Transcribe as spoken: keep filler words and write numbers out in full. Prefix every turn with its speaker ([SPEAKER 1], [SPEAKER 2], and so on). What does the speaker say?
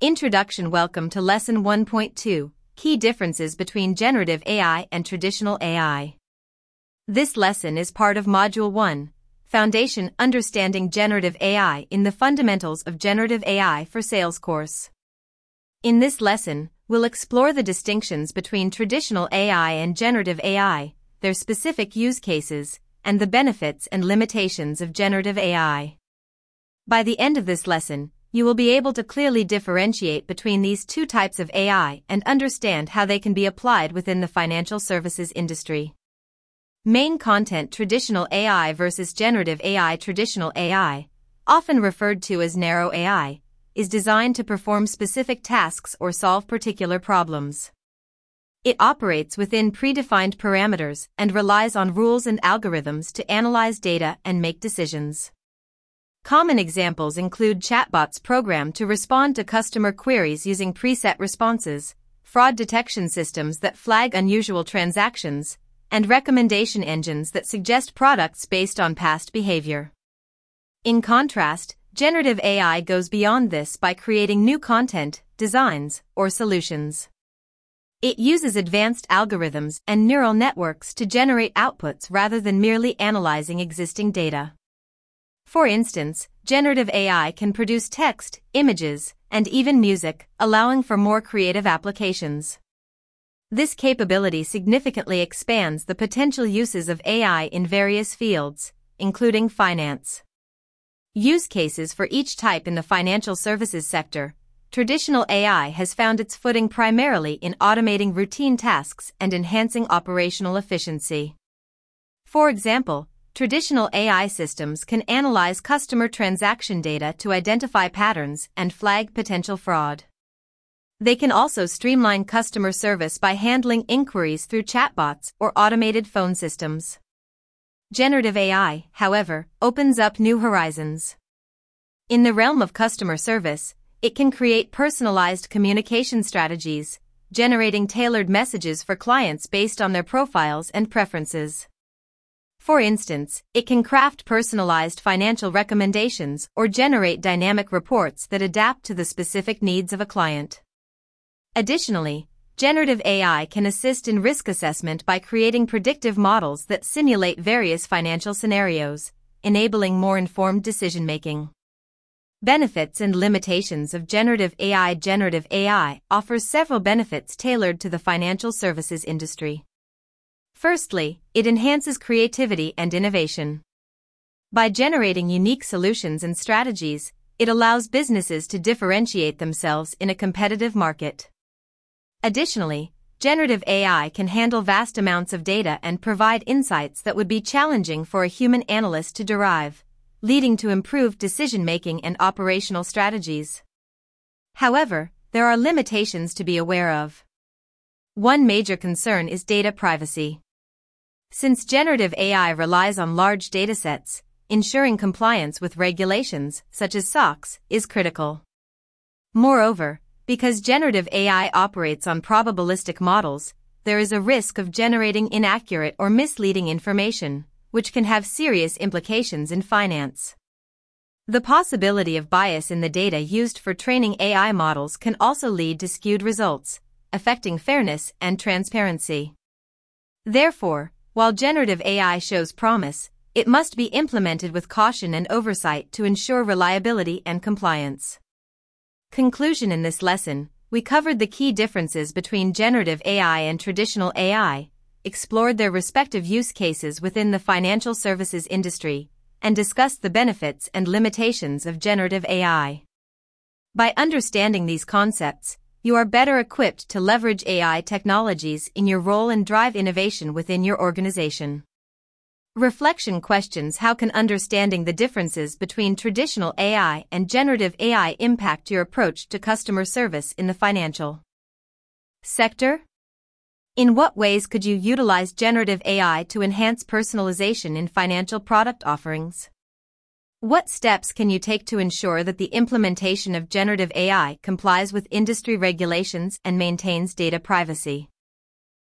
[SPEAKER 1] Introduction. Welcome to Lesson one point two, Key Differences between Generative A I and Traditional A I. This lesson is part of Module one, Foundation Understanding Generative A I in the Fundamentals of Generative A I for Sales course. In this lesson, we'll explore the distinctions between traditional A I and generative A I, their specific use cases, and the benefits and limitations of generative A I. By the end of this lesson, you will be able to clearly differentiate between these two types of A I and understand how they can be applied within the financial services industry. Main content: Traditional A I versus Generative A I. Traditional A I, often referred to as narrow A I, is designed to perform specific tasks or solve particular problems. It operates within predefined parameters and relies on rules and algorithms to analyze data and make decisions. Common examples include chatbots programmed to respond to customer queries using preset responses, fraud detection systems that flag unusual transactions, and recommendation engines that suggest products based on past behavior. In contrast, generative A I goes beyond this by creating new content, designs, or solutions. It uses advanced algorithms and neural networks to generate outputs rather than merely analyzing existing data. For instance, generative A I can produce text, images, and even music, allowing for more creative applications. This capability significantly expands the potential uses of A I in various fields, including finance. Use cases for each type. In the financial services sector, traditional A I has found its footing primarily in automating routine tasks and enhancing operational efficiency. For example, traditional A I systems can analyze customer transaction data to identify patterns and flag potential fraud. They can also streamline customer service by handling inquiries through chatbots or automated phone systems. Generative A I, however, opens up new horizons. In the realm of customer service, it can create personalized communication strategies, generating tailored messages for clients based on their profiles and preferences. For instance, it can craft personalized financial recommendations or generate dynamic reports that adapt to the specific needs of a client. Additionally, generative A I can assist in risk assessment by creating predictive models that simulate various financial scenarios, enabling more informed decision-making. Benefits and limitations of generative A I. Generative A I offers several benefits tailored to the financial services industry. Firstly, it enhances creativity and innovation. By generating unique solutions and strategies, it allows businesses to differentiate themselves in a competitive market. Additionally, generative A I can handle vast amounts of data and provide insights that would be challenging for a human analyst to derive, leading to improved decision-making and operational strategies. However, there are limitations to be aware of. One major concern is data privacy. Since generative A I relies on large datasets, ensuring compliance with regulations, such as S O X, is critical. Moreover, because generative A I operates on probabilistic models, there is a risk of generating inaccurate or misleading information, which can have serious implications in finance. The possibility of bias in the data used for training A I models can also lead to skewed results, affecting fairness and transparency. Therefore, while generative A I shows promise, it must be implemented with caution and oversight to ensure reliability and compliance. Conclusion: in this lesson, we covered the key differences between generative A I and traditional A I, explored their respective use cases within the financial services industry, and discussed the benefits and limitations of generative A I. By understanding these concepts, you are better equipped to leverage A I technologies in your role and drive innovation within your organization. Reflection questions: how can understanding the differences between traditional A I and generative A I impact your approach to customer service in the financial sector? In what ways could you utilize generative A I to enhance personalization in financial product offerings? What steps can you take to ensure that the implementation of generative A I complies with industry regulations and maintains data privacy?